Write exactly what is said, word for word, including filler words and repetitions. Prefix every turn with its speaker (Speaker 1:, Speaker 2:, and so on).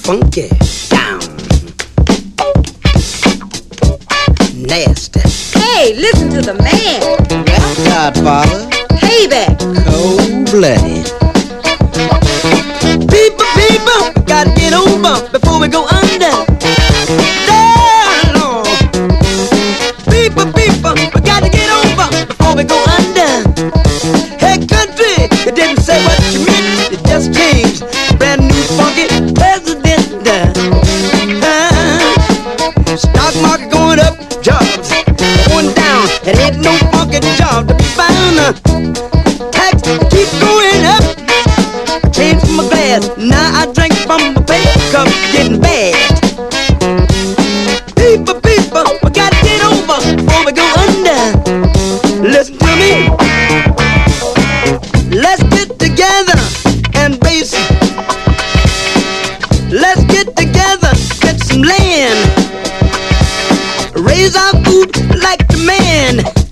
Speaker 1: funky, down, nasty.
Speaker 2: Hey, listen to the man.
Speaker 1: Rap Godfather,
Speaker 2: Payback.
Speaker 1: cold-blooded. People, people, gotta get over before we go under. Down, Lord. People, people, we gotta get over before we go under. Hey, country, you didn't say what you meant, you just changed. Brand new funky president. Uh, stock market going up, jobs going down. It ain't no funky job to be found. Uh, tax keep going up. Change from a glass, now I drink from a paper cup, getting bad. People, people, we gotta get over before we go under. Listen to me. Let's get together and raise. Let's get together, get some land. Raise our food like the man.